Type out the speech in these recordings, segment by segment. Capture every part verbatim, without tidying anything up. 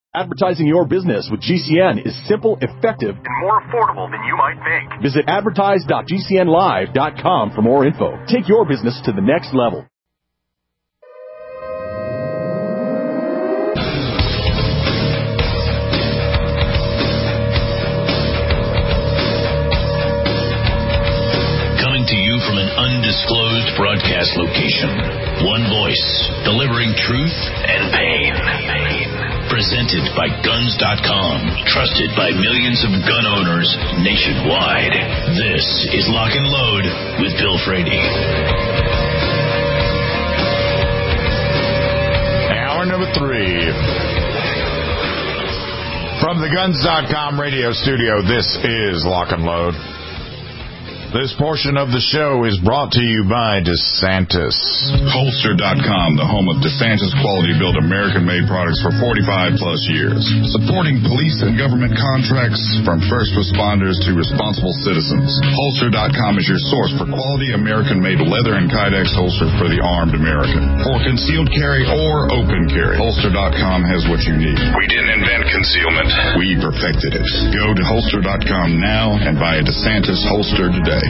Advertising your business with G C N is simple, effective, and more affordable than you might think. Visit advertise dot g c n live dot com for more info. Take your business to the next level. Coming to you from an undisclosed broadcast location. One voice, delivering truth and pain. Presented by guns dot com, trusted by millions of gun owners nationwide. This is Lock and Load with Bill Frady. Hour number three. From the guns dot com radio studio, this is Lock and Load. This portion of the show is brought to you by DeSantis. Holster dot com, the home of DeSantis quality-built American-made products for forty-five plus years. Supporting police and government contracts from first responders to responsible citizens. Holster dot com is your source for quality American-made leather and Kydex holster for the armed American. For concealed carry or open carry, Holster dot com has what you need. We didn't invent concealment. We perfected it. Go to Holster dot com now and buy a DeSantis holster today.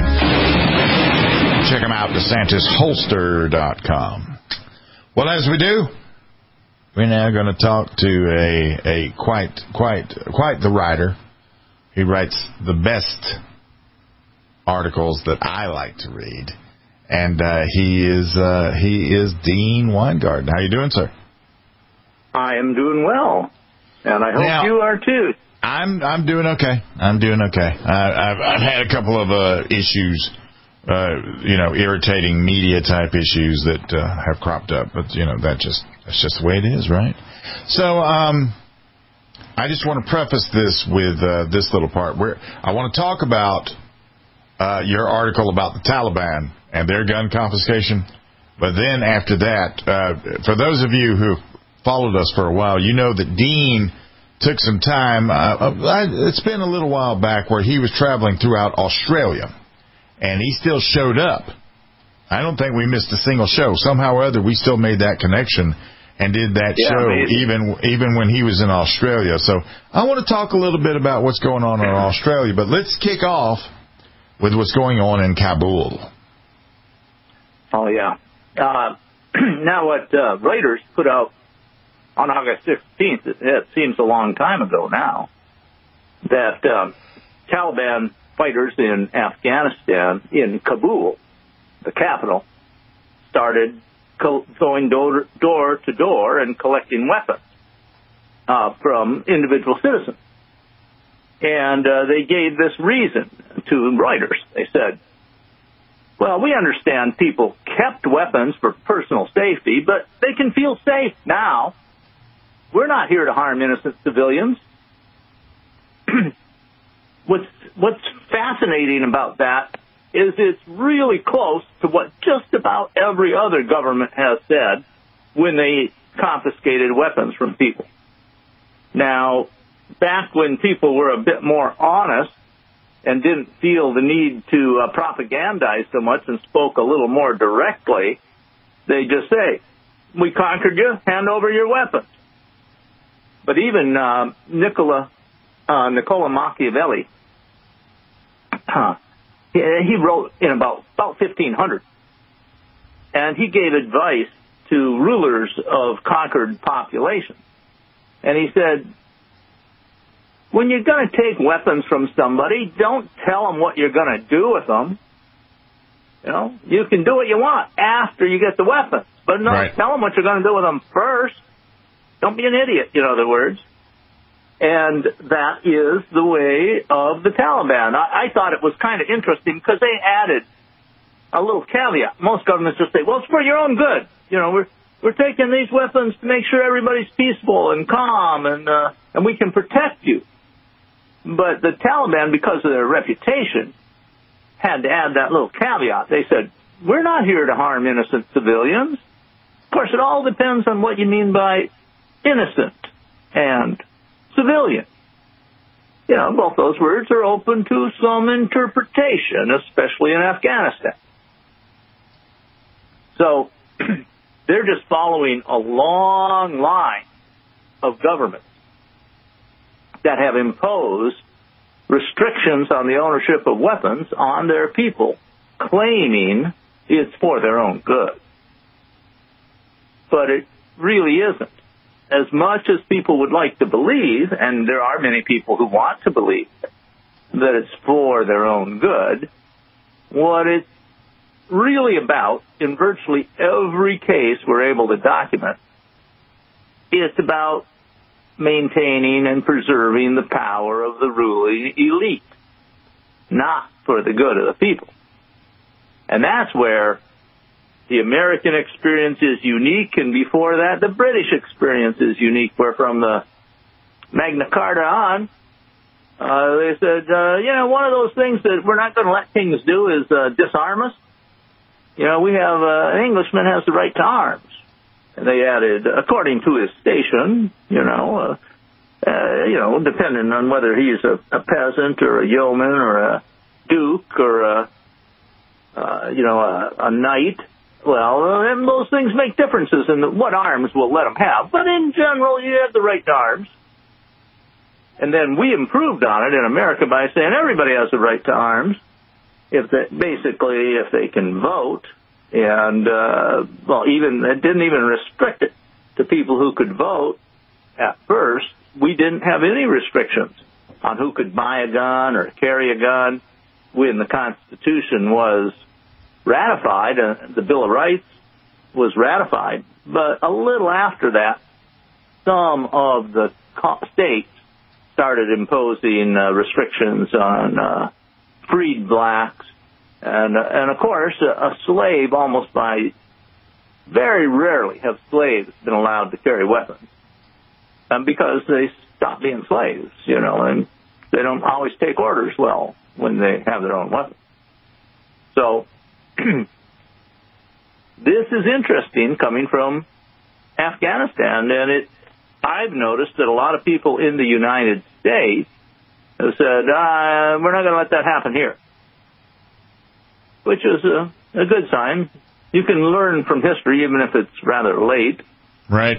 Check them out, DeSantis Holster dot com. Well, as we do, we're now going to talk to a a quite quite quite the writer. He writes the best articles that I like to read, and uh, he is uh, he is Dean Weingarten. How you doing, sir? I am doing well, and I hope now, you are too. I'm I'm doing okay. I'm doing okay. I, I've I've had a couple of uh, issues, uh, you know, irritating media type issues that uh, have cropped up, but you know that just that's just the way it is, right? So um, I just want to preface this with uh, this little part where I want to talk about uh, your article about the Taliban and their gun confiscation, but then after that, uh, for those of you who followed us for a while, you know that Dean took some time, uh, it's been a little while back, where he was traveling throughout Australia, and he still showed up. I don't think we missed a single show. Somehow or other, we still made that connection and did that yeah, show amazing. even even when he was in Australia. So I want to talk a little bit about what's going on in Australia, but let's kick off with what's going on in Kabul. Oh, yeah. Uh, now what uh, Reuters put out on August sixteenth, it seems a long time ago now, that um, Taliban fighters in Afghanistan, in Kabul, the capital, started co- going door, door to door and collecting weapons uh, from individual citizens. And uh, they gave this reason to Reuters. They said, well, we understand people kept weapons for personal safety, but they can feel safe now. We're not here to harm innocent civilians. what's, what's fascinating about that is it's really close to what just about every other government has said when they confiscated weapons from people. Now, back when people were a bit more honest and didn't feel the need to uh, propagandize so much and spoke a little more directly, they just say, we conquered you, hand over your weapons. But even uh, Nicola, uh, Nicola Machiavelli, uh, he, he wrote in about, about fifteen hundred, and he gave advice to rulers of conquered populations. And he said, when you're going to take weapons from somebody, don't tell them what you're going to do with them. You know, you can do what you want after you get the weapons, but don't right. tell them what you're going to do with them first. Don't be an idiot, in other words. And that is the way of the Taliban. I, I thought it was kind of interesting because they added a little caveat. Most governments just say, well, it's for your own good. You know, we're we're taking these weapons to make sure everybody's peaceful and calm, and uh, and we can protect you. But the Taliban, because of their reputation, had to add that little caveat. They said, we're not here to harm innocent civilians. Of course, it all depends on what you mean by innocent and civilian. You know, both those words are open to some interpretation, especially in Afghanistan. So they're just following a long line of governments that have imposed restrictions on the ownership of weapons on their people, claiming it's for their own good. But it really isn't. As much as people would like to believe, and there are many people who want to believe that it's for their own good, what it's really about, in virtually every case we're able to document, it's about maintaining and preserving the power of the ruling elite, not for the good of the people. And that's where the American experience is unique, and before that, the British experience is unique, where from the Magna Carta on, uh, they said, uh, you know, one of those things that we're not going to let kings do is uh, disarm us. You know, we have, uh, an Englishman has the right to arms. And they added, according to his station, you know, uh, uh, you know, depending on whether he's a, a peasant or a yeoman or a duke or a, uh, you know, a, a knight. Well, uh, and those things make differences in what arms we'll let them have. But in general, you have the right to arms. And then we improved on it in America by saying everybody has the right to arms, if they, basically if they can vote. And, uh, well, even it didn't even restrict it to people who could vote. At first, we didn't have any restrictions on who could buy a gun or carry a gun when the Constitution was ratified, uh, the Bill of Rights was ratified. But a little after that, some of the states started imposing uh, restrictions on uh, freed blacks. And, uh, and of course, a, a slave, almost by, very rarely have slaves been allowed to carry weapons. Um, because they stop being slaves, you know, and they don't always take orders well when they have their own weapons. So, this is interesting coming from Afghanistan, and it, I've noticed that a lot of people in the United States have said, uh, we're not going to let that happen here, which is a, a good sign. You can learn from history, even if it's rather late. Right.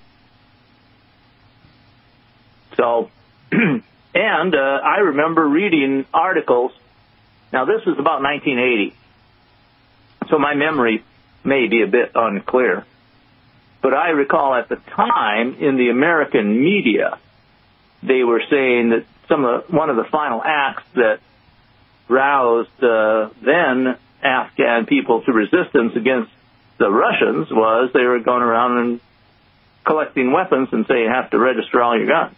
So, and uh, I remember reading articles. Now, this was about nineteen eighty, so my memory may be a bit unclear. But I recall at the time in the American media, they were saying that some of the, one of the final acts that roused uh, then Afghan people to resistance against the Russians was they were going around and collecting weapons and saying you have to register all your guns.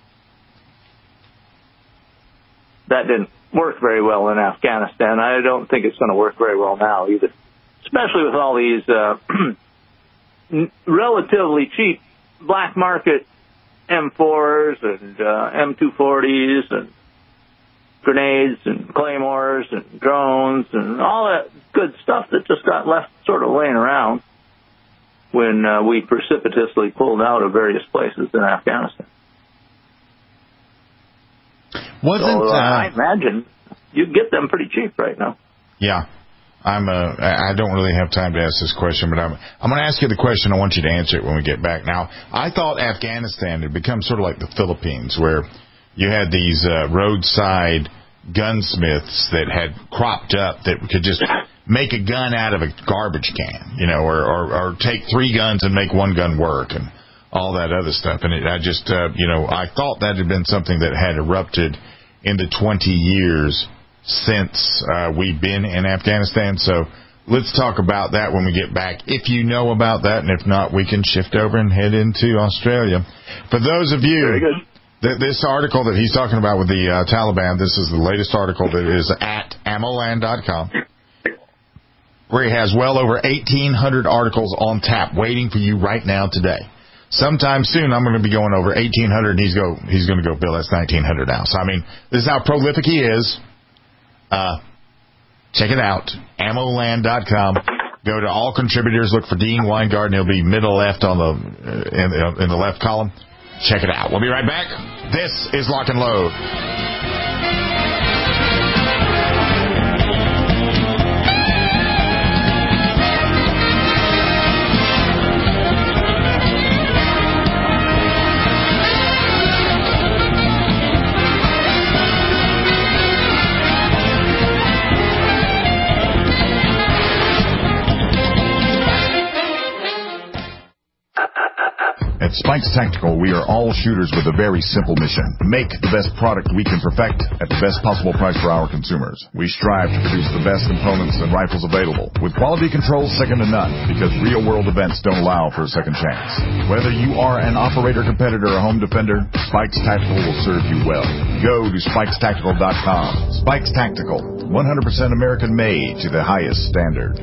That didn't work very well in Afghanistan. I don't think it's going to work very well now either, especially with all these uh, relatively cheap black market M fours and uh, M two forties and grenades and claymores and drones and all that good stuff that just got left sort of laying around when uh, we precipitously pulled out of various places in Afghanistan. Wasn't so, uh, uh, I imagine you get them pretty cheap right now. Yeah. I'm uh, I don't really have time to ask this question, but I'm I'm going to ask you the question. I want you to answer it when we get back. Now, I thought Afghanistan had become sort of like the Philippines, where you had these uh, roadside gunsmiths that had cropped up that could just make a gun out of a garbage can, you know, or, or, or take three guns and make one gun work and all that other stuff. And it, I just, uh, you know, I thought that had been something that had erupted in the twenty years since uh, we've been in Afghanistan. So let's talk about that when we get back, if you know about that. And if not, we can shift over and head into Australia. For those of you... Very good. This article that he's talking about with the uh, Taliban, this is the latest article that is at ammoland dot com, where he has well over eighteen hundred articles on tap waiting for you right now today. Sometime soon, I'm going to be going over eighteen hundred, and he's go he's going to go, Bill, that's nineteen hundred now. So, I mean, this is how prolific he is. Uh, check it out, ammoland dot com. Go to all contributors, look for Dean Weingarten. He'll be middle left on the uh, in, in the left column. Check it out. We'll be right back. This is Lock and Load. Spikes Tactical, we are all shooters with a very simple mission. Make the best product we can perfect at the best possible price for our consumers. We strive to produce the best components and rifles available, with quality control second to none, because real-world events don't allow for a second chance. Whether you are an operator, competitor, or home defender, Spikes Tactical will serve you well. Go to spikes tactical dot com. Spikes Tactical, one hundred percent American-made to the highest standard.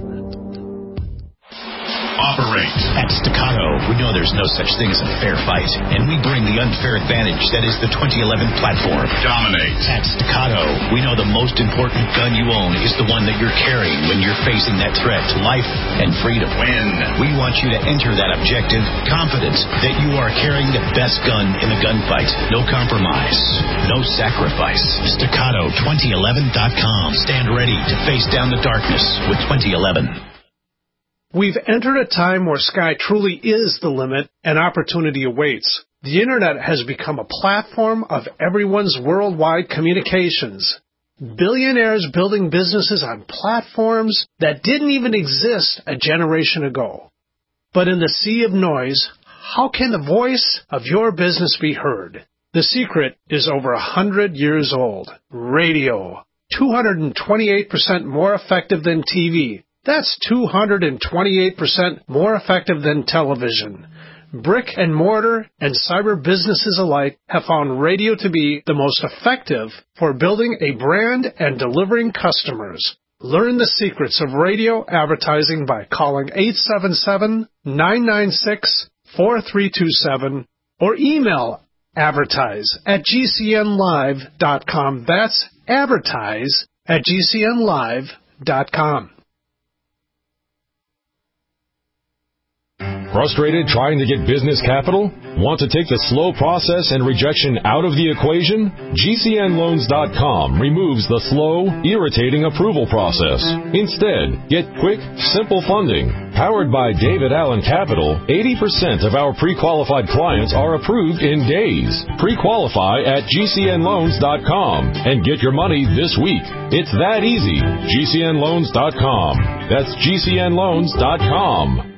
Operate. At Staccato, we know there's no such thing as a fair fight, and we bring the unfair advantage that is the twenty eleven platform. Dominate. At Staccato, we know the most important gun you own is the one that you're carrying when you're facing that threat to life and freedom. Win. We want you to enter that objective confident that you are carrying the best gun in the gunfight. No compromise. No sacrifice. Staccato twenty eleven dot com. Stand ready to face down the darkness with twenty eleven. We've entered a time where sky truly is the limit and opportunity awaits. The Internet has become a platform of everyone's worldwide communications. Billionaires building businesses on platforms that didn't even exist a generation ago. But in the sea of noise, how can the voice of your business be heard? The secret is over a hundred years old. Radio. two hundred twenty-eight percent more effective than T V. That's two hundred twenty-eight percent more effective than television. Brick and mortar and cyber businesses alike have found radio to be the most effective for building a brand and delivering customers. Learn the secrets of radio advertising by calling eight seven seven, nine nine six, four three two seven or email advertise at g c n live dot com. That's advertise at g c n live dot com. Frustrated trying to get business capital? Want to take the slow process and rejection out of the equation? G C N loans dot com removes the slow, irritating approval process. Instead, get quick, simple funding. Powered by David Allen Capital, eighty percent of our pre-qualified clients are approved in days. Pre-qualify at G C N loans dot com and get your money this week. It's that easy. G C N loans dot com. That's G C N loans dot com.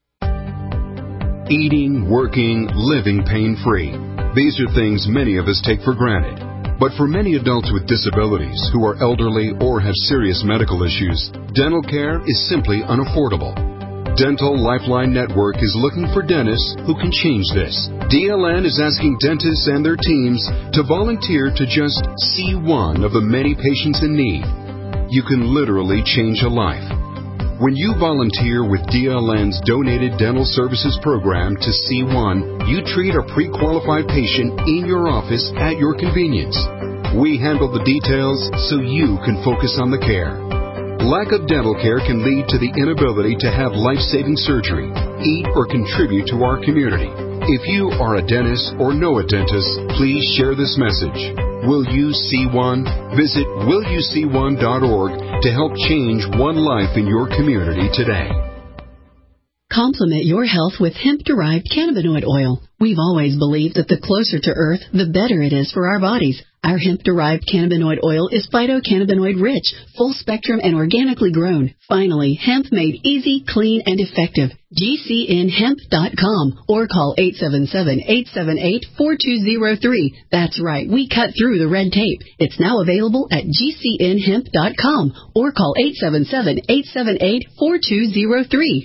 Eating, working, living pain-free. These are things many of us take for granted. But for many adults with disabilities who are elderly or have serious medical issues, dental care is simply unaffordable. Dental Lifeline Network is looking for dentists who can change this. D L N is asking dentists and their teams to volunteer to just see one of the many patients in need. You can literally change a life. When you volunteer with D L N's Donated Dental Services Program to C one, you treat a pre-qualified patient in your office at your convenience. We handle the details so you can focus on the care. Lack of dental care can lead to the inability to have life-saving surgery, eat, or contribute to our community. If you are a dentist or know a dentist, please share this message. Will you see one? Visit will you see one dot org to help change one life in your community today. Complement your health with hemp-derived cannabinoid oil. We've always believed that the closer to Earth, the better it is for our bodies. Our hemp-derived cannabinoid oil is phytocannabinoid-rich, full-spectrum, and organically grown. Finally, hemp made easy, clean, and effective. G C N hemp dot com or call eight seven seven, eight seven eight, four two zero three. That's right, we cut through the red tape. It's now available at G C N hemp dot com or call eight seven seven, eight seven eight, four two zero three.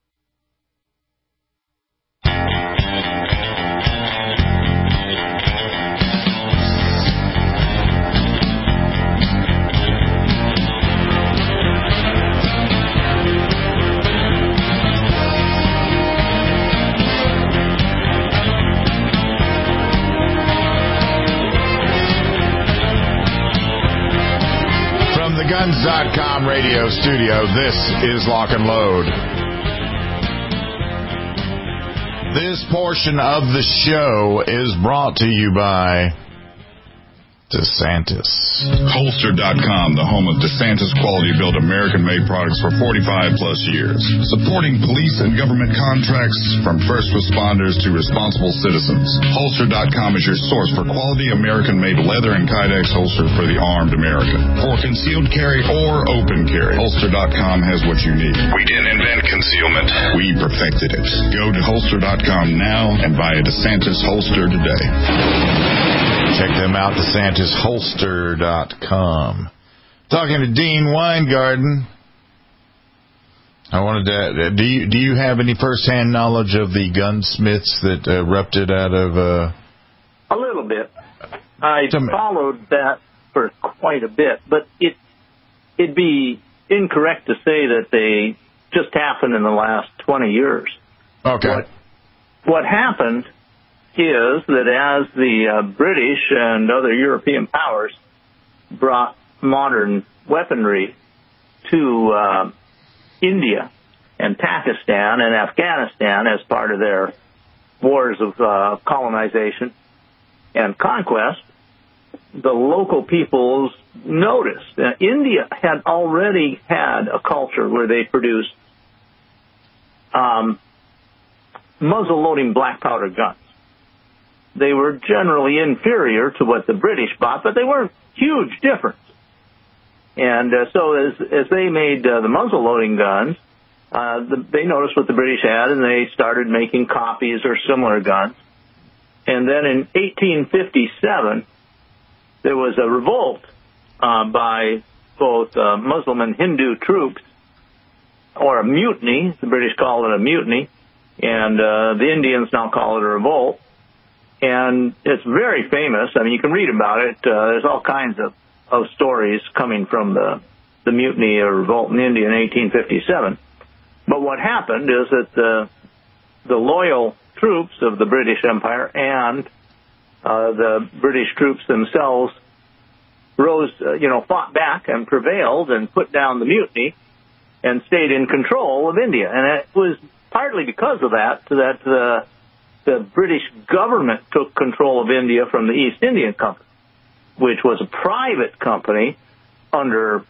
Guns dot com radio studio, this is Lock and Load. This portion of the show is brought to you by DeSantis. Holster dot com, the home of DeSantis quality-built American-made products for forty-five plus years. Supporting police and government contracts from first responders to responsible citizens. Holster dot com is your source for quality American-made leather and Kydex holster for the armed American. For concealed carry or open carry, Holster dot com has what you need. We didn't invent concealment. We perfected it. Go to Holster dot com now and buy a DeSantis holster today. Check them out, DeSantis Holster dot com. Talking to Dean Weingarten. I wanted to. Do you do you have any firsthand knowledge of the gunsmiths that uh, erupted out of? Uh... A little bit. I followed that for quite a bit, but it it'd be incorrect to say that they just happened in the last twenty years. Okay. What, what happened is that as the uh, British and other European powers brought modern weaponry to uh, India and Pakistan and Afghanistan as part of their wars of uh, colonization and conquest, the local peoples noticed that India had already had a culture where they produced um, muzzle-loading black powder guns. They were generally inferior to what the British bought, but they weren't huge difference. And uh, so as as they made uh, the muzzle-loading guns, uh, the, they noticed what the British had, and they started making copies or similar guns. And then in eighteen fifty-seven, there was a revolt uh, by both uh, Muslim and Hindu troops, or a mutiny. The British called it a mutiny, and uh, the Indians now call it a revolt. And it's very famous. I mean, you can read about it. Uh, there's all kinds of, of stories coming from the, the mutiny or revolt in India in eighteen fifty-seven. But what happened is that the, the loyal troops of the British Empire and uh, the British troops themselves rose, uh, you know, fought back and prevailed and put down the mutiny and stayed in control of India. And it was partly because of that that the the British government took control of India from the East India Company, which was a private company under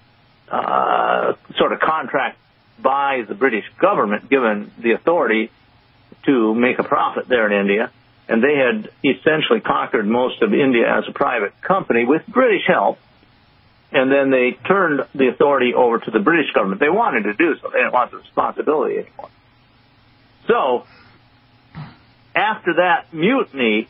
uh, sort of contract by the British government, given the authority to make a profit there in India. And they had essentially conquered most of India as a private company with British help. And then they turned the authority over to the British government. They wanted to do so. They didn't want the responsibility anymore. So after that mutiny,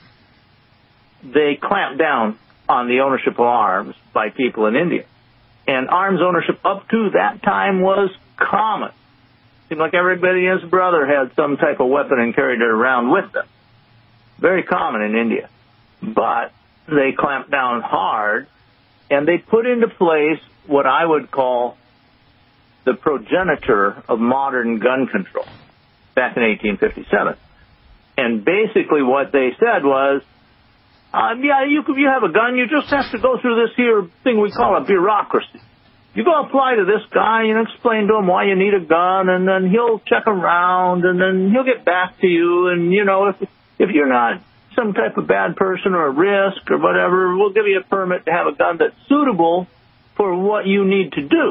they clamped down on the ownership of arms by people in India. And arms ownership up to that time was common. It seemed like everybody and his brother had some type of weapon and carried it around with them. Very common in India. But they clamped down hard, and they put into place what I would call the progenitor of modern gun control back in eighteen fifty-seven. And basically what they said was, um, yeah, you you have a gun, you just have to go through this here thing we call a bureaucracy. You go apply to this guy and explain to him why you need a gun, and then he'll check around, and then he'll get back to you. And, you know, if if you're not some type of bad person or a risk or whatever, we'll give you a permit to have a gun that's suitable for what you need to do.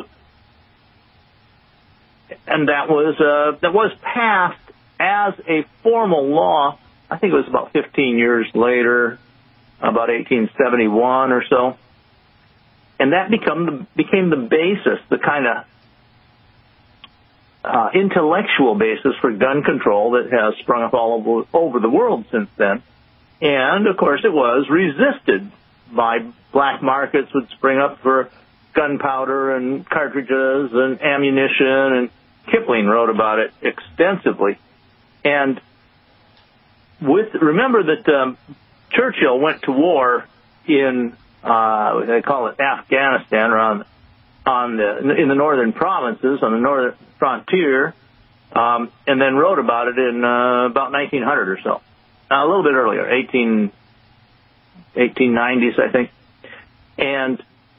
And that was uh, that was passed as a formal law. I think it was about fifteen years later, about eighteen seventy-one or so. And that become the, became the basis, the kind of uh, intellectual basis for gun control that has sprung up all over, over the world since then. And, of course, it was resisted by black markets would spring up for gunpowder and cartridges and ammunition, and Kipling wrote about it extensively. And with remember that um, Churchill went to war in uh, they call it Afghanistan, or on, on the in the northern provinces on the northern frontier, um, and then wrote about it in uh, about nineteen hundred or so, uh, a little bit earlier, eighteen nineties, I think. And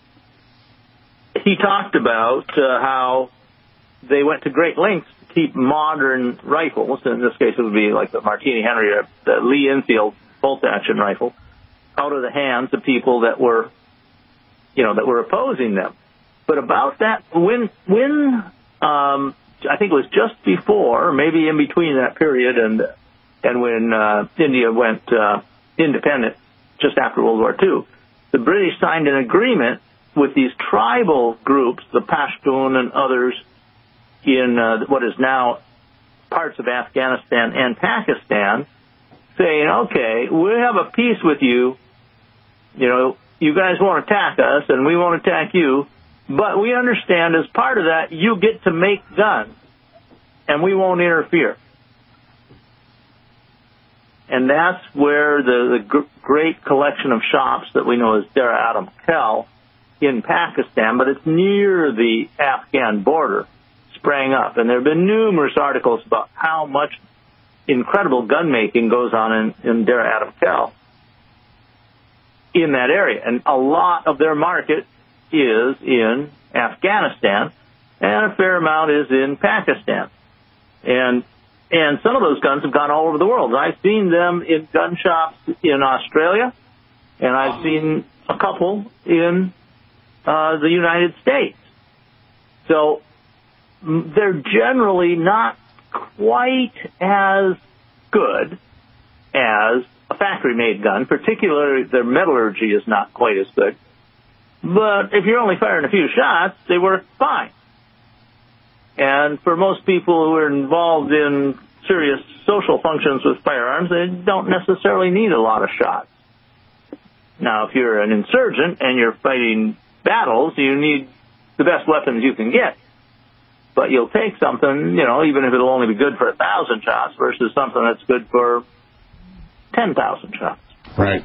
he talked about uh, how they went to great lengths to keep modern rifles. In this case, it would be like the Martini Henry, or the Lee Enfield bolt-action rifle, out of the hands of people that were, you know, that were opposing them. But about that, when, when um, I think it was just before, maybe in between that period and and when uh, India went uh, independent, just after World War Two, the British signed an agreement with these tribal groups, the Pashtun and others, in uh, what is now parts of Afghanistan and Pakistan, saying, okay, we have a peace with you. You know, you guys won't attack us, and we won't attack you. But we understand as part of that, you get to make guns, and we won't interfere. And that's where the, the g- great collection of shops that we know as Dar Adam Khel in Pakistan, but it's near the Afghan border, sprang up. And there have been numerous articles about how much incredible gun making goes on in, in Dar Adam Khel in that area. And a lot of their market is in Afghanistan, and a fair amount is in Pakistan. And and some of those guns have gone all over the world. I've seen them in gun shops in Australia, and I've seen a couple in uh, the United States. So they're generally not quite as good as a factory-made gun. Particularly, their metallurgy is not quite as good. But if you're only firing a few shots, they work fine. And for most people who are involved in serious social functions with firearms, they don't necessarily need a lot of shots. Now, if you're an insurgent and you're fighting battles, you need the best weapons you can get. But you'll take something, you know, even if it'll only be good for a thousand shots versus something that's good for ten thousand shots. Right.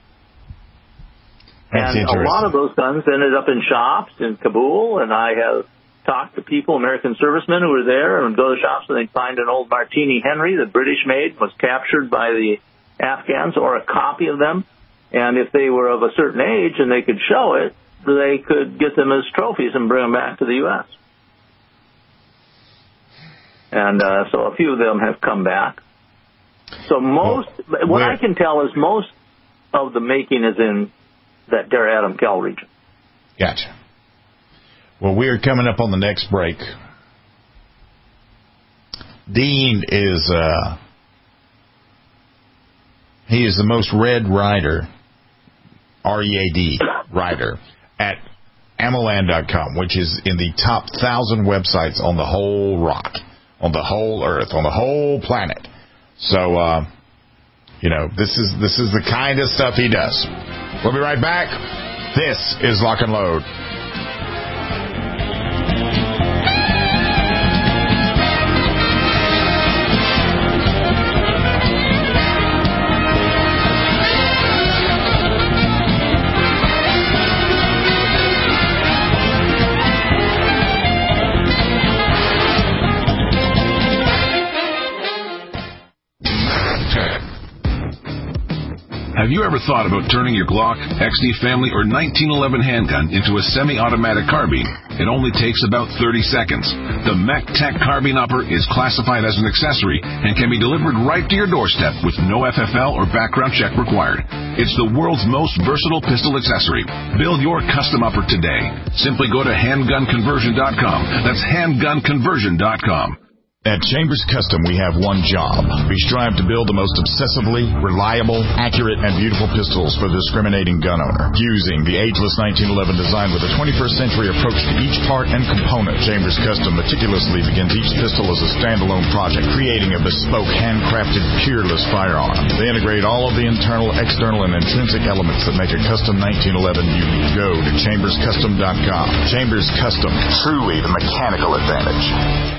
That's and a lot of those guns ended up in shops in Kabul, and I have talked to people, American servicemen who were there, and go to shops and they'd find an old Martini Henry that British made, was captured by the Afghans, or a copy of them. And if they were of a certain age and they could show it, they could get them as trophies and bring them back to the U S And uh, so a few of them have come back. So most, well, what I can tell is most of the making is in that Dar Adam Khel region. Gotcha. Well, we are coming up on the next break. Dean is, uh, he is the most read writer, R E A D, writer, at Amoland dot com, which is in the top thousand websites on the whole rock, on the whole earth, on the whole planet. So, uh, you know, this is this is the kind of stuff he does. We'll be right back. This is Lock and Load. Have you ever thought about turning your Glock, X D Family, or nineteen eleven handgun into a semi-automatic carbine? It only takes about thirty seconds. The MechTech Carbine Upper is classified as an accessory and can be delivered right to your doorstep with no F F L or background check required. It's the world's most versatile pistol accessory. Build your custom upper today. Simply go to handgun conversion dot com. That's handgun conversion dot com. At Chambers Custom, we have one job. We strive to build the most obsessively reliable, accurate, and beautiful pistols for the discriminating gun owner. Fusing the ageless nineteen eleven design with a twenty-first century approach to each part and component, Chambers Custom meticulously begins each pistol as a standalone project, creating a bespoke, handcrafted, peerless firearm. They integrate all of the internal, external, and intrinsic elements that make a custom nineteen eleven unique. Go to chambers custom dot com. Chambers Custom, truly the mechanical advantage.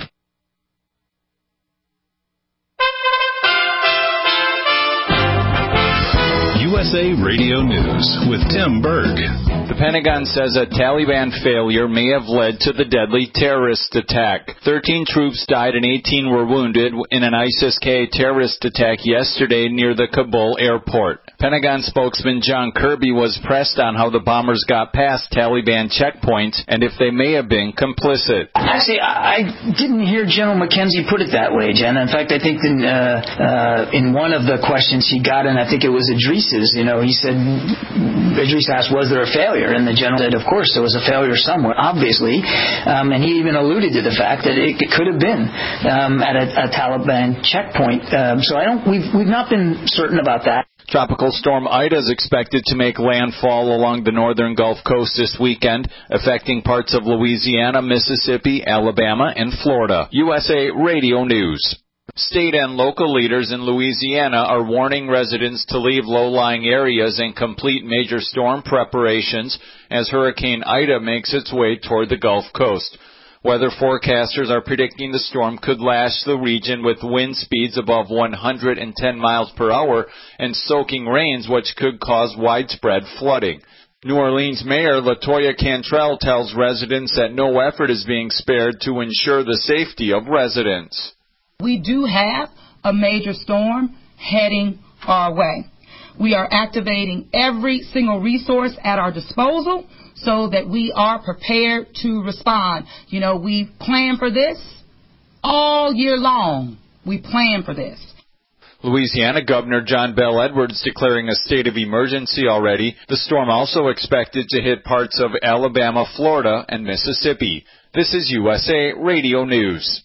U S A Radio News with Tim Berg. The Pentagon says a Taliban failure may have led to the deadly terrorist attack. Thirteen troops died and eighteen were wounded in an ISIS-K terrorist attack yesterday near the Kabul airport. Pentagon spokesman John Kirby was pressed on how the bombers got past Taliban checkpoints and if they may have been complicit. Actually, I didn't hear General McKenzie put it that way, Jen. In fact, I think in, uh, uh, in one of the questions he got, and I think it was Idris's, you know, he said, Idris asked, was there a failure? And the general said, of course, there was a failure somewhere, obviously. Um, and he even alluded to the fact that it, it could have been um, at a, a Taliban checkpoint. Um, so I don't, we've, we've not been certain about that. Tropical storm Ida is expected to make landfall along the northern Gulf Coast this weekend, affecting parts of Louisiana, Mississippi, Alabama, and Florida. U S A Radio News. State and local leaders in Louisiana are warning residents to leave low-lying areas and complete major storm preparations as Hurricane Ida makes its way toward the Gulf Coast. Weather forecasters are predicting the storm could lash the region with wind speeds above one hundred ten miles per hour and soaking rains which could cause widespread flooding. New Orleans Mayor LaToya Cantrell tells residents that no effort is being spared to ensure the safety of residents. We do have a major storm heading our way. We are activating every single resource at our disposal so that we are prepared to respond. You know, we plan for this all year long. We plan for this. Louisiana Governor John Bel Edwards declaring a state of emergency already. The storm also expected to hit parts of Alabama, Florida, and Mississippi. This is U S A Radio News.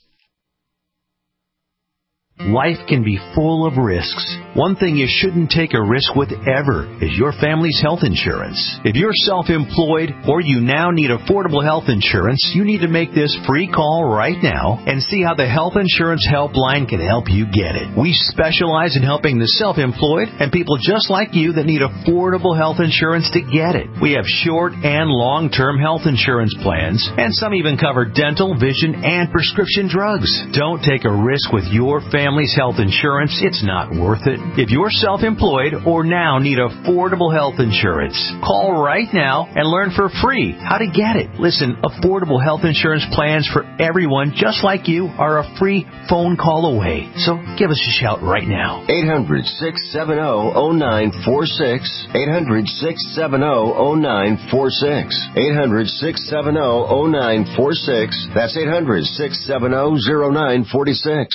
Life can be full of risks. One thing you shouldn't take a risk with ever is your family's health insurance. If you're self-employed or you now need affordable health insurance, you need to make this free call right now and see how the Health Insurance Helpline can help you get it. We specialize in helping the self-employed and people just like you that need affordable health insurance to get it. We have short and long-term health insurance plans, and some even cover dental, vision, and prescription drugs. Don't take a risk with your family. Family's health insurance, it's not worth it. If you're self-employed or now need affordable health insurance, call right now and learn for free how to get it. Listen, affordable health insurance plans for everyone just like you are a free phone call away. So give us a shout right now. eight hundred, six seven zero, zero nine four six. eight hundred, six seven zero, zero nine four six. eight hundred, six seven zero, zero nine four six. That's eight hundred, six seven zero, zero nine four six.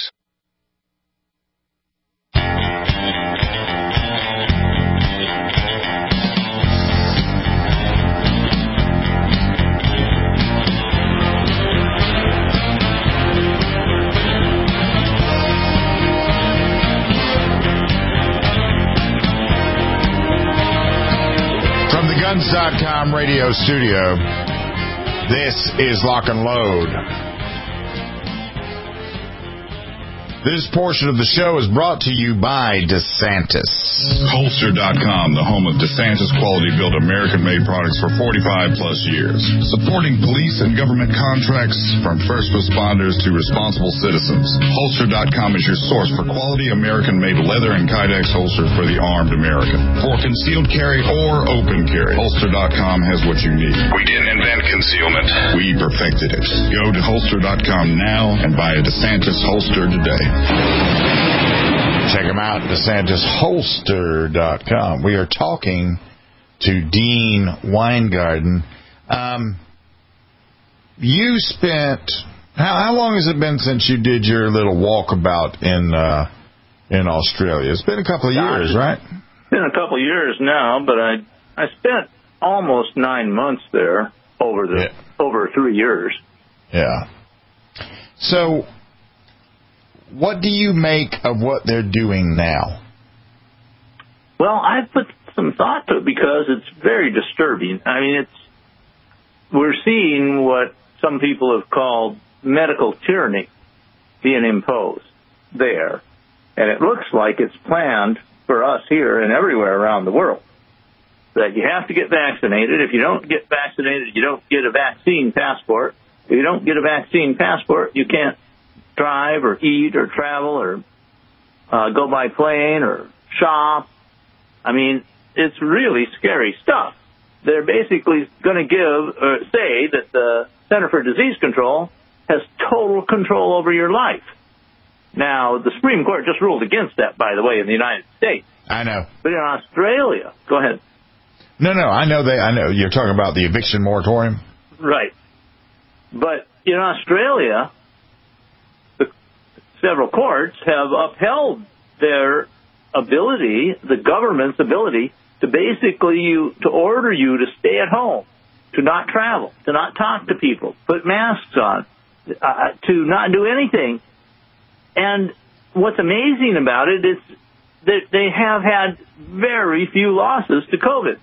Guns dot com radio studio. This is Lock and Load. This portion of the show is brought to you by DeSantis. Holster dot com, the home of DeSantis quality-built American-made products for forty-five plus years. Supporting police and government contracts from first responders to responsible citizens. Holster dot com is your source for quality American-made leather and Kydex holsters for the armed American. For concealed carry or open carry, Holster dot com has what you need. We didn't invent concealment. We perfected it. Go to Holster dot com now and buy a DeSantis holster today. Check them out, DeSantis Holster dot com. We are talking to Dean Weingarten. Um, you spent, how, how long has it been since you did your little walkabout in uh, in Australia? It's been a couple of years, right? It's been a couple of years now, but I I spent almost nine months there over the yeah. over three years. Yeah. So, what do you make of what they're doing now? Well, I've put some thought to it because it's very disturbing. I mean, it's we're seeing what some people have called medical tyranny being imposed there. And it looks like it's planned for us here and everywhere around the world. That you have to get vaccinated. If you don't get vaccinated, you don't get a vaccine passport. If you don't get a vaccine passport, you can't drive or eat or travel or uh, go by plane or shop. I mean, it's really scary stuff. they're basically going to give or say that the Center for Disease Control has total control over your life. Now, the Supreme Court just ruled against that, by the way, in the United States. I know. But in Australia, go ahead. No, no, I know they. I know you're talking about the eviction moratorium. Right. But in Australia, the several courts have upheld their ability, the government's ability, to basically you, to order you to stay at home, to not travel, to not talk to people, put masks on, uh, to not do anything. And what's amazing about it is that they have had very few losses to COVID.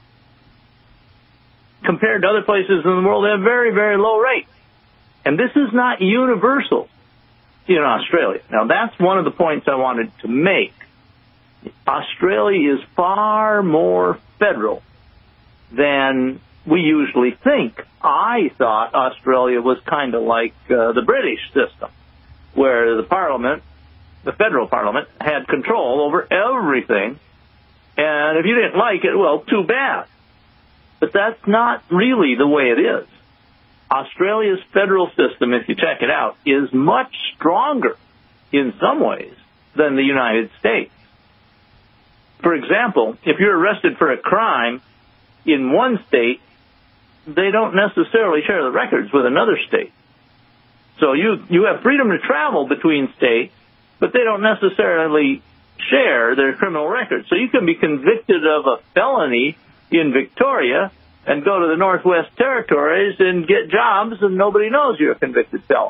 Compared to other places in the world, they have very, very low rates. And this is not universal in Australia. Now, that's one of the points I wanted to make. Australia is far more federal than we usually think. I thought Australia was kind of like uh, the British system, where the Parliament, the federal Parliament, had control over everything. And if you didn't like it, well, too bad. But that's not really the way it is. Australia's federal system, if you check it out, is much stronger in some ways than the United States. For example, if you're arrested for a crime in one state, they don't necessarily share the records with another state. So you, you have freedom to travel between states, but they don't necessarily share their criminal records. So you can be convicted of a felony in Victoria and go to the Northwest Territories and get jobs, and nobody knows you're a convicted felon.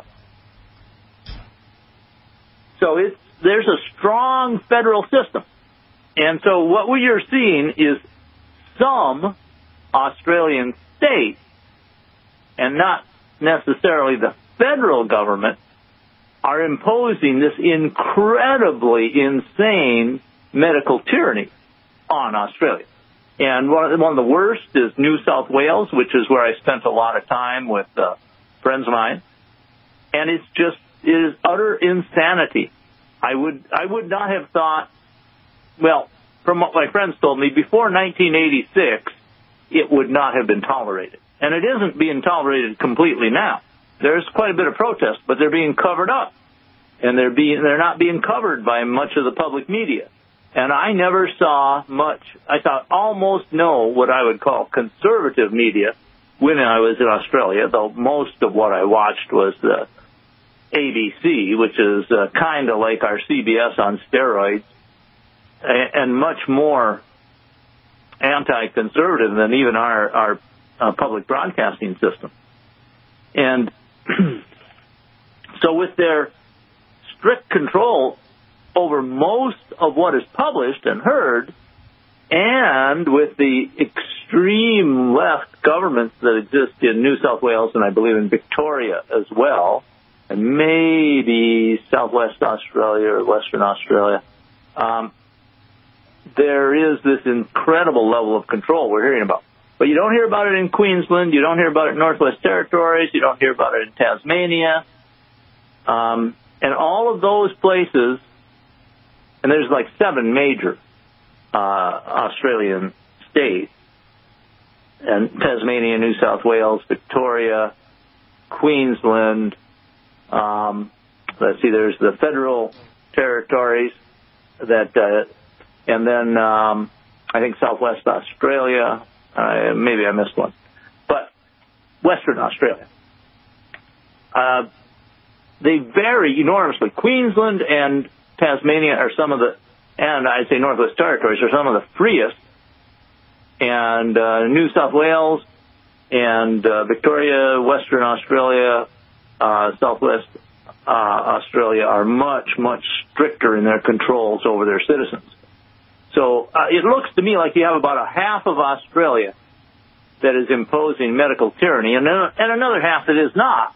So it's, there's a strong federal system. And so what we are seeing is some Australian states, and not necessarily the federal government, are imposing this incredibly insane medical tyranny on Australia. And one of, the, one of the worst is New South Wales, which is where I spent a lot of time with uh, friends of mine. And it's just, it is utter insanity. I would, I would not have thought, well, from what my friends told me, before nineteen eighty-six, it would not have been tolerated. And it isn't being tolerated completely now. There's quite a bit of protest, but they're being covered up. And they're being, they're not being covered by much of the public media. And I never saw much, I saw almost no what I would call conservative media when I was in Australia, though most of what I watched was the A B C, which is uh, kind of like our C B S on steroids, and much more anti-conservative than even our, our uh, public broadcasting system. And so with their strict control over most of what is published and heard, and with the extreme left governments that exist in New South Wales and I believe in Victoria as well, and maybe Southwest Australia or Western Australia, um, there is this incredible level of control we're hearing about. But you don't hear about it in Queensland, you don't hear about it in Northwest Territories, you don't hear about it in Tasmania, um, and all of those places. And there's like seven major uh, Australian states, and Tasmania, New South Wales, Victoria, Queensland. Um, let's see, there's the federal territories that, uh, and then um, I think Southwest Australia. Uh, maybe I missed one, but Western Australia. Uh, they vary enormously. Queensland and Tasmania are some of the, and I'd say Northwest Territories are some of the freest, and uh, New South Wales and uh, Victoria, Western Australia, uh, Southwest uh, Australia are much, much stricter in their controls over their citizens. So uh, it looks to me like you have about a half of Australia that is imposing medical tyranny, and, uh, and another half that is not.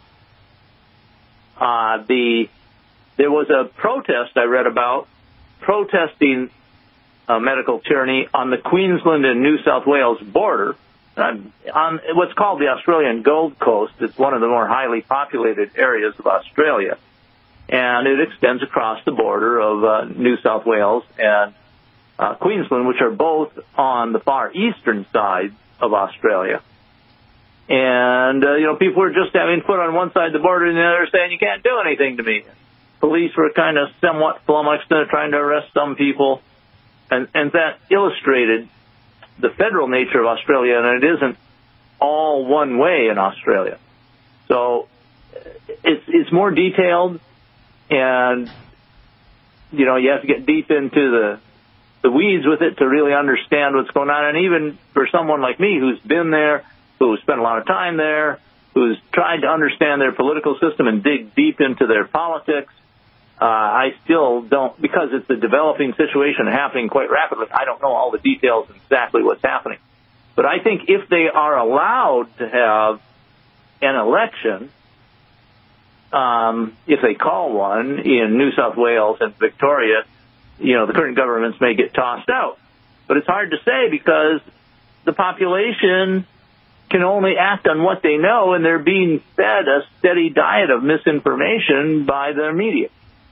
Uh, the There was a protest I read about protesting uh, medical tyranny on the Queensland and New South Wales border, uh, on what's called the Australian Gold Coast. It's one of the more highly populated areas of Australia, and it extends across the border of uh, New South Wales and uh, Queensland, which are both on the far eastern side of Australia. And, uh, you know, people were just having foot on one side of the border and the other saying, you can't do anything to me. Police were kind of somewhat flummoxed and trying to arrest some people. And, and that illustrated the federal nature of Australia, and it isn't all one way in Australia. So it's, it's more detailed, and, you know, you have to get deep into the, the weeds with it to really understand what's going on. And even for someone like me who's been there, who spent a lot of time there, who's tried to understand their political system and dig deep into their politics, uh, I still don't, because it's a developing situation happening quite rapidly, I don't know all the details of exactly what's happening. But I think if they are allowed to have an election, um, if they call one in New South Wales and Victoria, you know, the current governments may get tossed out. But it's hard to say because the population can only act on what they know, and they're being fed a steady diet of misinformation by their media.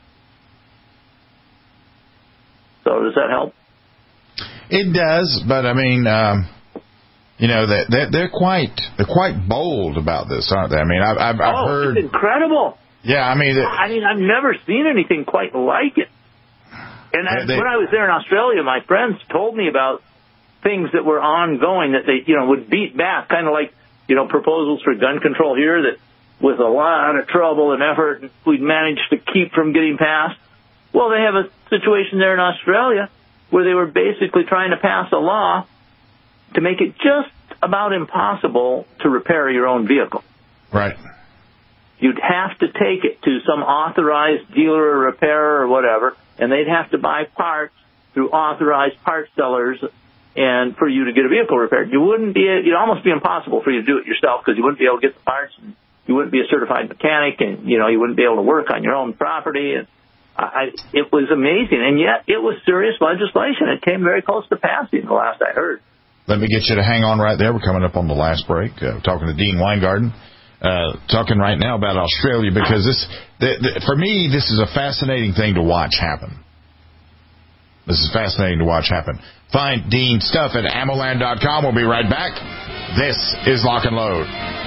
So does that help? It does, but I mean, um, you know, that they're, they're quite they're quite bold about this, aren't they? I mean, I've, I've, I've oh, heard. It's incredible. Yeah, I mean, it, I mean, I've never seen anything quite like it. And I, they, when I was there in Australia, my friends told me about things that were ongoing that they, you know, would beat back, kind of like, you know, proposals for gun control here that with a lot of trouble and effort we'd managed to keep from getting passed. Well, they have a situation there in Australia where they were basically trying to pass a law to make it just about impossible to repair your own vehicle. Right. You'd have to take it to some authorized dealer or repairer or whatever, and they'd have to buy parts through authorized parts sellers and for you to get a vehicle repaired. You wouldn't be, it'd almost be impossible for you to do it yourself because you wouldn't be able to get the parts, and you wouldn't be a certified mechanic, and, you know, you wouldn't be able to work on your own property. And I, it was amazing, and yet it was serious legislation. It came very close to passing, the last I heard. Let me get you to hang on right there. We're coming up on the last break. Uh, talking to Dean Weingarten, uh, talking right now about Australia, because this, the, the, for me, this is a fascinating thing to watch happen. This is fascinating to watch happen. Find Dean stuff at ammoland dot com. We'll be right back. This is Lock and Load.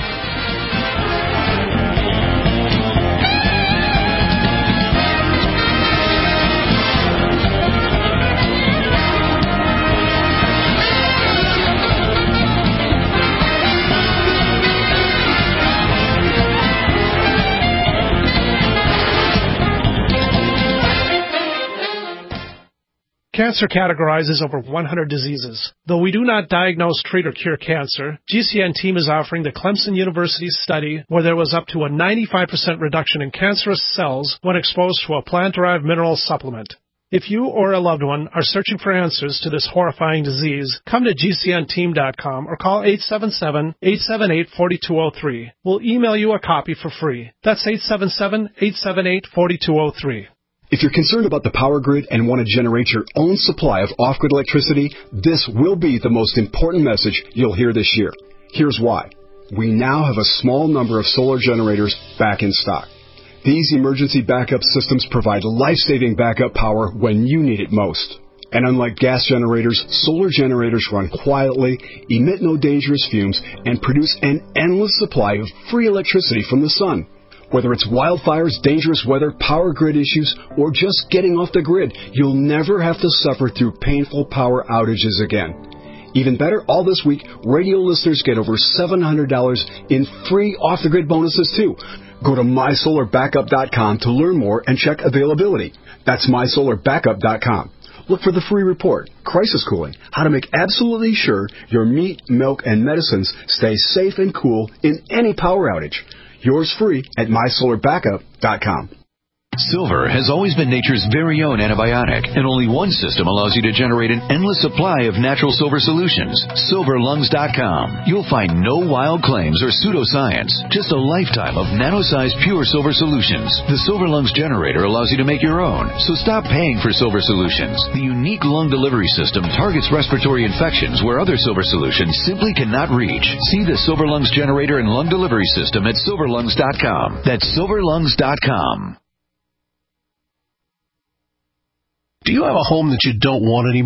Cancer categorizes over one hundred diseases. Though we do not diagnose, treat, or cure cancer, G C N team is offering the Clemson University study where there was up to a ninety-five percent reduction in cancerous cells when exposed to a plant-derived mineral supplement. If you or a loved one are searching for answers to this horrifying disease, come to G C N team dot com or call eight seven seven, eight seven eight, four two zero three. We'll email you a copy for free. That's eight seven seven, eight seven eight, four two zero three. If you're concerned about the power grid and want to generate your own supply of off-grid electricity, this will be the most important message you'll hear this year. Here's why. We now have a small number of solar generators back in stock. These emergency backup systems provide life-saving backup power when you need it most. And unlike gas generators, solar generators run quietly, emit no dangerous fumes, and produce an endless supply of free electricity from the sun. Whether it's wildfires, dangerous weather, power grid issues, or just getting off the grid, you'll never have to suffer through painful power outages again. Even better, all this week, radio listeners get over seven hundred dollars in free off-the-grid bonuses, too. Go to my solar backup dot com to learn more and check availability. That's my solar backup dot com. Look for the free report, Crisis Cooling, how to make absolutely sure your meat, milk, and medicines stay safe and cool in any power outage. Yours free at my solar backup dot com. Silver has always been nature's very own antibiotic, and only one system allows you to generate an endless supply of natural silver solutions. silver lungs dot com. You'll find no wild claims or pseudoscience, just a lifetime of nano-sized pure silver solutions. The Silver Lungs generator allows you to make your own, so stop paying for silver solutions. The unique lung delivery system targets respiratory infections where other silver solutions simply cannot reach. See the Silver Lungs generator and lung delivery system at silver lungs dot com. That's silver lungs dot com. Do you have a home that you don't want anymore?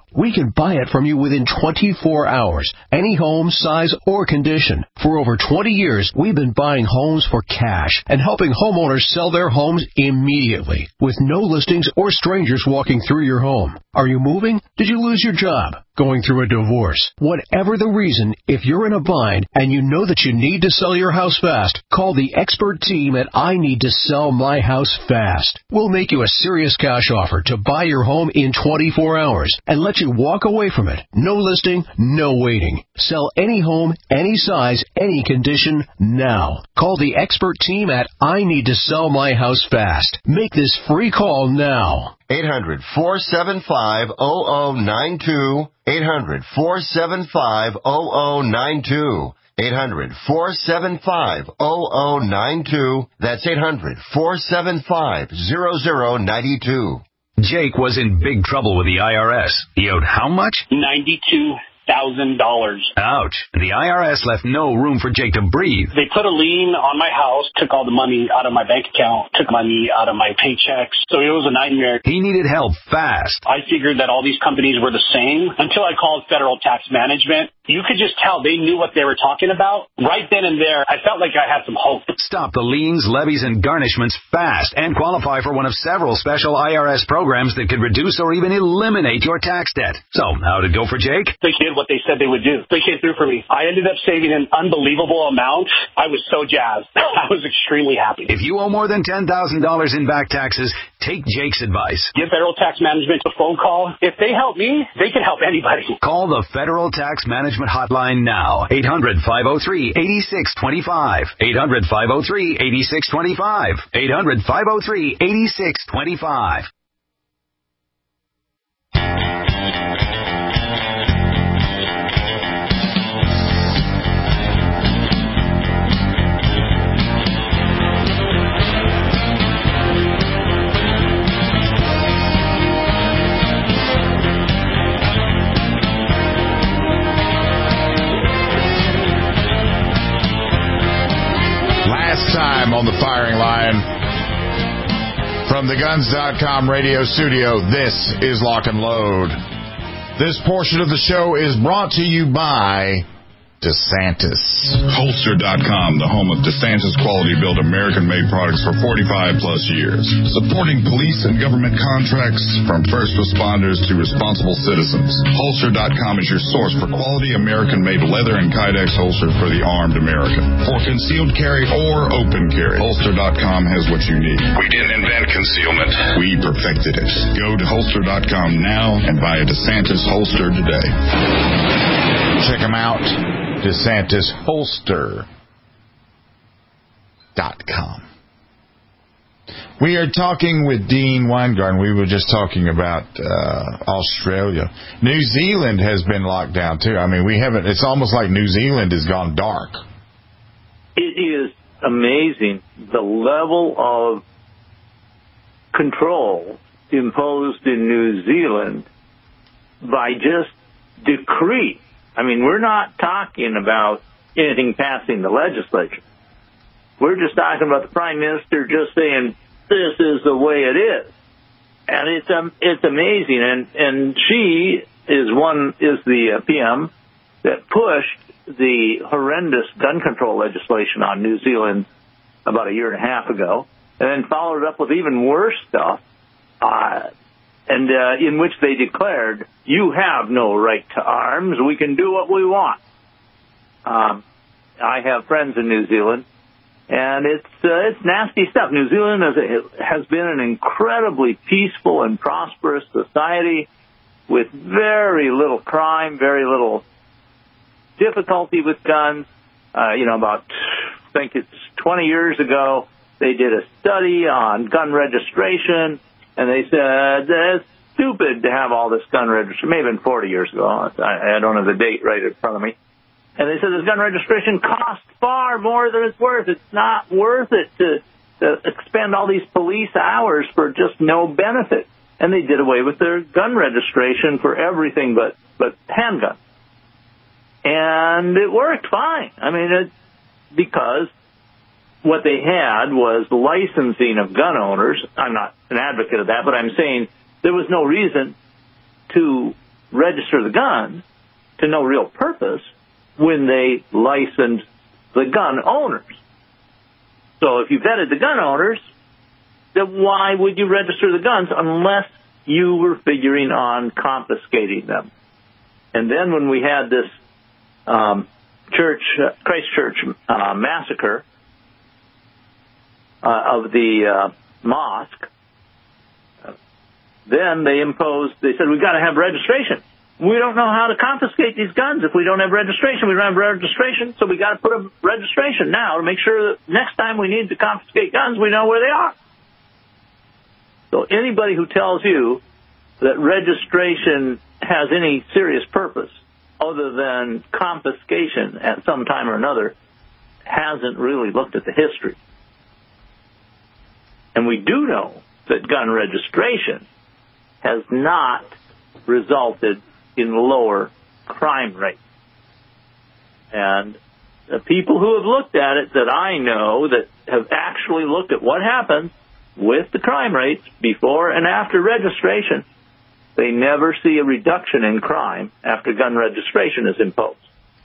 We can buy it from you within twenty-four hours, any home, size, or condition. For over twenty years, we've been buying homes for cash and helping homeowners sell their homes immediately, with no listings or strangers walking through your home. Are you moving? Did you lose your job? Going through a divorce? Whatever the reason, if you're in a bind and you know that you need to sell your house fast, call the expert team at I Need to Sell My House Fast. We'll make you a serious cash offer to buy your home in twenty-four hours and let you walk away from it. No listing, no waiting. Sell any home, any size, any condition, now. Call the expert team at I Need to Sell My House Fast. Make this free call now. eight hundred, four seven five, zero zero nine two. eight hundred, four seven five, zero zero nine two. eight hundred, four seven five, zero zero nine two. That's eight hundred, four seven five, zero zero nine two. Jake was in big trouble with the I R S. He owed how much? ninety-two thousand dollars. Ouch. The I R S left no room for Jake to breathe. They put a lien on my house, took all the money out of my bank account, took money out of my paychecks. So it was a nightmare. He needed help fast. I figured that all these companies were the same until I called Federal Tax Management. You could just tell they knew what they were talking about. Right then and there, I felt like I had some hope. Stop the liens, levies, and garnishments fast and qualify for one of several special I R S programs that could reduce or even eliminate your tax debt. So, how'd it go for Jake? They did what they said they would do. They came through for me. I ended up saving an unbelievable amount. I was so jazzed. I was extremely happy. If you owe more than ten thousand dollars in back taxes, take Jake's advice. Give Federal Tax Management a phone call. If they help me, they can help anybody. Call the Federal Tax Management Hotline now. eight hundred, five oh three, eight six two five. eight hundred, five oh three, eight six two five. eight hundred, five oh three, eight six two five. Time on the firing line from the guns dot com radio studio. This is Lock and Load. This portion of the show is brought to you by DeSantis. Holster dot com, the home of DeSantis quality built American-made products for forty-five plus years. Supporting police and government contracts from first responders to responsible citizens. Holster dot com is your source for quality American-made leather and Kydex holsters for the armed American. For concealed carry or open carry, Holster dot com has what you need. We didn't invent concealment. We perfected it. Go to Holster dot com now and buy a DeSantis holster today. Check them out. DeSantis Holster dot com. We are talking with Dean Weingarten. We were just talking about uh, Australia. New Zealand has been locked down too. I mean, we haven't. It's almost like New Zealand has gone dark. It is amazing the level of control imposed in New Zealand by just decree. I mean, we're not talking about anything passing the legislature. We're just talking about the prime minister just saying, this is the way it is. And it's um, it's amazing. And, and she is one, is the uh, P M that pushed the horrendous gun control legislation on New Zealand about a year and a half ago, and then followed it up with even worse stuff. Uh, and uh, in which they declared, you have no right to arms. We can do what we want. Um, I have friends in New Zealand, and it's uh, it's nasty stuff. New Zealand has, a, has been an incredibly peaceful and prosperous society with very little crime, very little difficulty with guns. Uh, you know, about, I think it's twenty years ago, they did a study on gun registration. And they said, it's stupid to have all this gun registration. Maybe been forty years ago. I, I don't have the date right in front of me. And they said this gun registration costs far more than it's worth. It's not worth it to, to expend all these police hours for just no benefit. And they did away with their gun registration for everything but, but handguns. And it worked fine. I mean, it, because what they had was licensing of gun owners. I'm not an advocate of that, but I'm saying there was no reason to register the guns to no real purpose when they licensed the gun owners. So if you vetted the gun owners, then why would you register the guns unless you were figuring on confiscating them? And then when we had this um, church, uh, Christchurch uh, massacre uh, of the uh, mosque, uh, then they imposed, they said, we've got to have registration. We don't know how to confiscate these guns if we don't have registration. We don't have registration, so we got to put a registration now to make sure that next time we need to confiscate guns, we know where they are. So anybody who tells you that registration has any serious purpose other than confiscation at some time or another hasn't really looked at the history. And we do know that gun registration has not resulted in lower crime rates. And the people who have looked at it that I know that have actually looked at what happens with the crime rates before and after registration, they never see a reduction in crime after gun registration is imposed.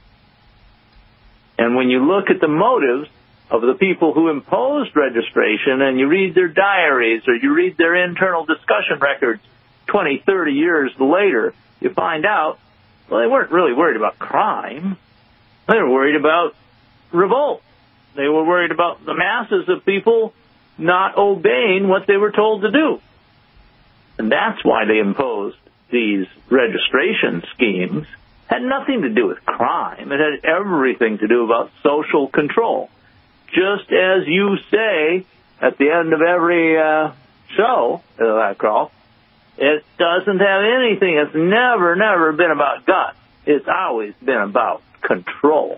And when you look at the motives of the people who imposed registration and you read their diaries or you read their internal discussion records twenty, thirty years later, you find out, well, they weren't really worried about crime. They were worried about revolt. They were worried about the masses of people not obeying what they were told to do. And that's why they imposed these registration schemes. It had nothing to do with crime. It had everything to do about social control. Just as you say at the end of every uh, show, as I call, it doesn't have anything. It's never, never been about guns. It's always been about control.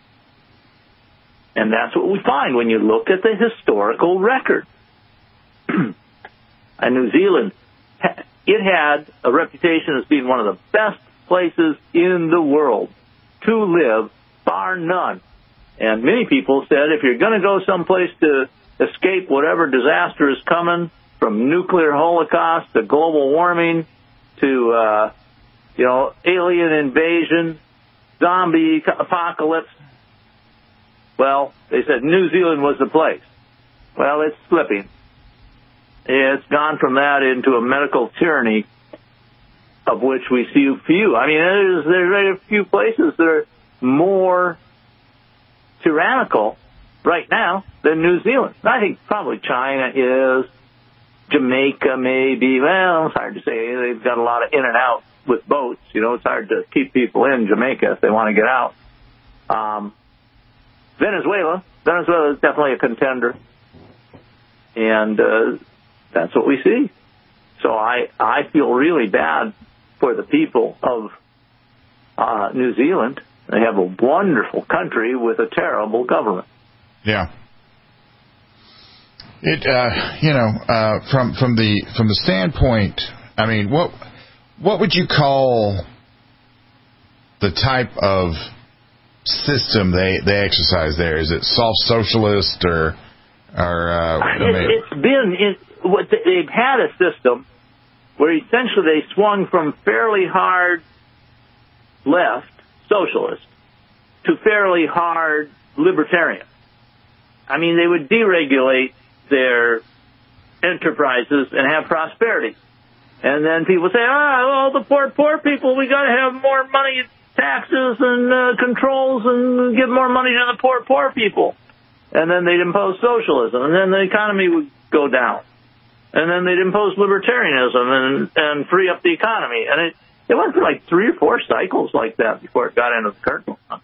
And that's what we find when you look at the historical record. And New Zealand, it had a reputation as being one of the best places in the world to live, bar none. And many people said if you're going to go someplace to escape whatever disaster is coming, from nuclear holocaust to global warming to, uh, you know, alien invasion, zombie apocalypse, well, they said New Zealand was the place. Well, it's slipping. It's gone from that into a medical tyranny of which we see few. I mean, there's, there's a few places that are more tyrannical right now than New Zealand. I think probably China is. Jamaica, maybe. Well, it's hard to say. They've got a lot of in and out with boats. You know, it's hard to keep people in Jamaica if they want to get out. Um, Venezuela. Venezuela is definitely a contender. And uh, that's what we see. So I, I feel really bad for the people of uh, New Zealand. They have a wonderful country with a terrible government. Yeah. It, uh, you know, uh, from from the from the standpoint, I mean, what what would you call the type of system they, they exercise there? Is it soft socialist or or? Uh, I mean, it, it's been it, what the, they've had a system where essentially they swung from fairly hard left socialist to fairly hard libertarian. I mean, they would deregulate their enterprises and have prosperity. And then people say, ah, oh, the poor, poor people, we got to have more money, taxes and uh, controls and give more money to the poor, poor people. And then they'd impose socialism, and then the economy would go down. And then they'd impose libertarianism and, and free up the economy. And it, it went through like three or four cycles like that before it got into the current one.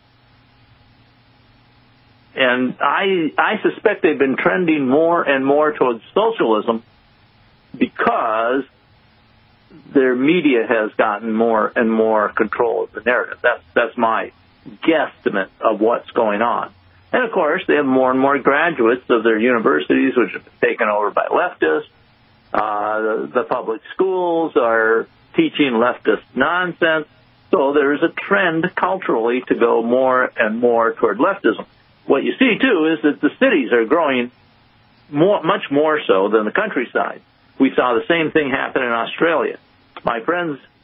And I I suspect they've been trending more and more towards socialism because their media has gotten more and more control of the narrative. That's that's my guesstimate of what's going on. And, of course, they have more and more graduates of their universities, which have been taken over by leftists. Uh, the, the public schools are teaching leftist nonsense. So there's a trend culturally to go more and more toward leftism. What you see, too, is that the cities are growing more, much more so than the countryside. We saw the same thing happen in Australia. My friends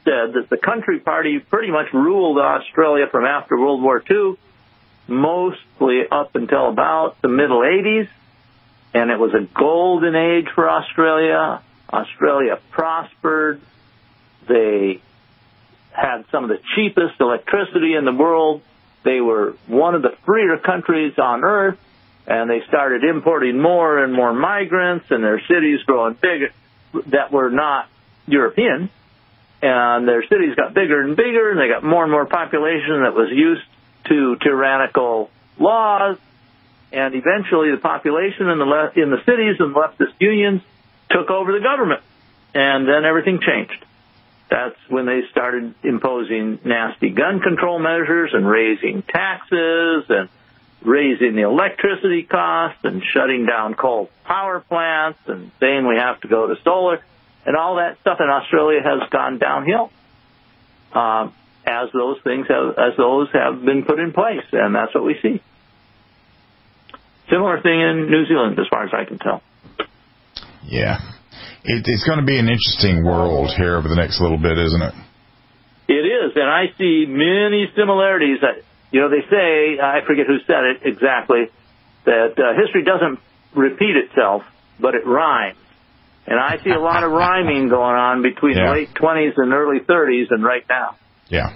said that the Country Party pretty much ruled Australia from after World War Two, mostly up until about the middle eighties, and it was a golden age for Australia. Australia prospered. They had some of the cheapest electricity in the world. They were one of the freer countries on earth, and they started importing more and more migrants, and their cities growing bigger that were not European. And their cities got bigger and bigger, and they got more and more population that was used to tyrannical laws. And eventually the population in the le- in the cities and leftist unions took over the government. And then everything changed. That's when they started imposing nasty gun control measures and raising taxes and raising the electricity costs and shutting down coal power plants and saying we have to go to solar. And all that stuff in Australia has gone downhill um, as those things have, as those have been put in place. And that's what we see. Similar thing in New Zealand, as far as I can tell. Yeah. It, it's going to be an interesting world here over the next little bit, isn't it? It is, and I see many similarities. You know, they say, I forget who said it exactly, that uh, history doesn't repeat itself, but it rhymes. And I see a lot of rhyming going on between yeah. the late twenties and early thirties and right now. Yeah.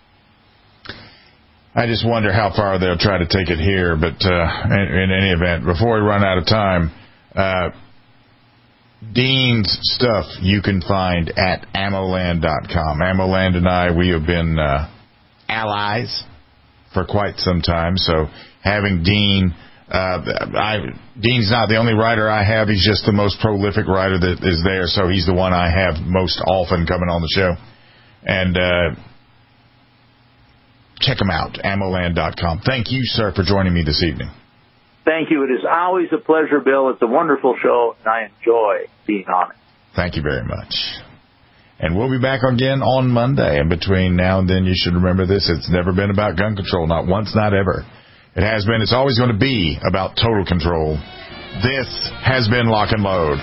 I just wonder how far they'll try to take it here, but uh, in, in any event, before we run out of time, uh, Dean's stuff you can find at ammoland dot com. Ammoland and I, we have been uh, allies for quite some time, so having Dean, uh, I, Dean's not the only writer I have. He's just the most prolific writer that is there, so he's the one I have most often coming on the show. And uh, check him out, ammoland dot com. Thank you, sir, for joining me this evening. Thank you. It is always a pleasure, Bill. It's a wonderful show, and I enjoy being on it. Thank you very much. And we'll be back again on Monday. And between now and then, you should remember this. It's never been about gun control. Not once, not ever. It has been. It's always going to be about total control. This has been Lock and Load.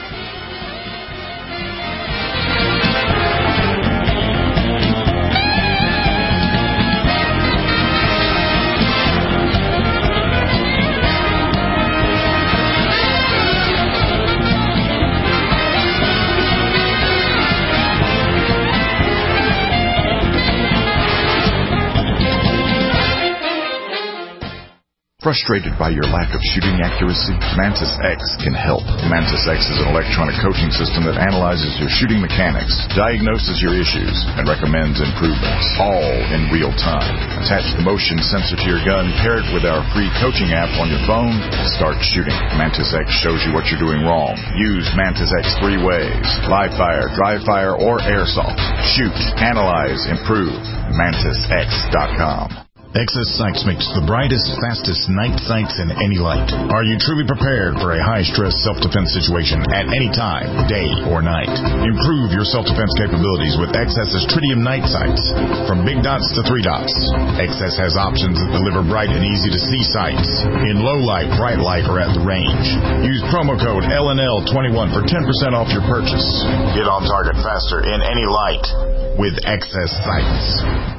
Frustrated by your lack of shooting accuracy? Mantis X can help. Mantis X is an electronic coaching system that analyzes your shooting mechanics, diagnoses your issues, and recommends improvements, all in real time. Attach the motion sensor to your gun, pair it with our free coaching app on your phone, and start shooting. Mantis X shows you what you're doing wrong. Use Mantis X three ways: live fire, dry fire, or airsoft. Shoot, analyze, improve. mantis x dot com. Excess Sights makes the brightest, fastest night sights in any light. Are you truly prepared for a high-stress self-defense situation at any time, day or night? Improve your self-defense capabilities with Excess's Tritium night sights. From big dots to three dots, Excess has options that deliver bright and easy-to-see sights in low light, bright light, or at the range. Use promo code L N L twenty-one for ten percent off your purchase. Get on target faster in any light with Excess Sights.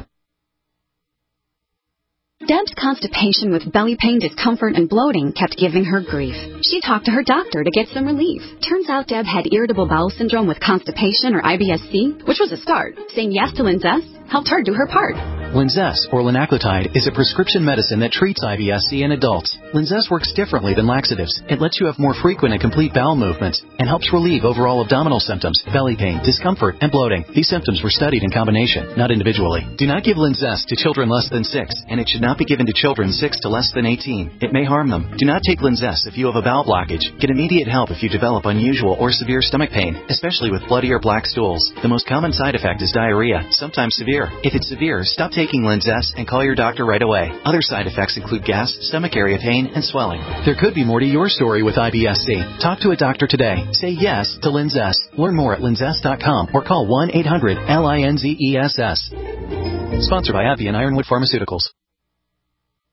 Deb's constipation with belly pain, discomfort, and bloating kept giving her grief. She talked to her doctor to get some relief. Turns out Deb had irritable bowel syndrome with constipation, or I B S C, which was a start. Saying yes to Linzess helped her do her part. Linzess, or linaclotide, is a prescription medicine that treats I B S C in adults. Linzess works differently than laxatives. It lets you have more frequent and complete bowel movements and helps relieve overall abdominal symptoms, belly pain, discomfort, and bloating. These symptoms were studied in combination, not individually. Do not give Linzess to children less than six, and it should not be given to children six to less than eighteen. It may harm them. Do not take Linzess if you have a bowel blockage. Get immediate help if you develop unusual or severe stomach pain, especially with bloody or black stools. The most common side effect is diarrhea, sometimes severe. If it's severe, stop taking Linzess and call your doctor right away. Other side effects include gas, stomach area pain, and swelling. There could be more to your story with I B S C. Talk to a doctor today. Say yes to Linzess. Learn more at linzess dot com or call one eight hundred L I N Z E S S. Sponsored by AbbVie and Ironwood Pharmaceuticals.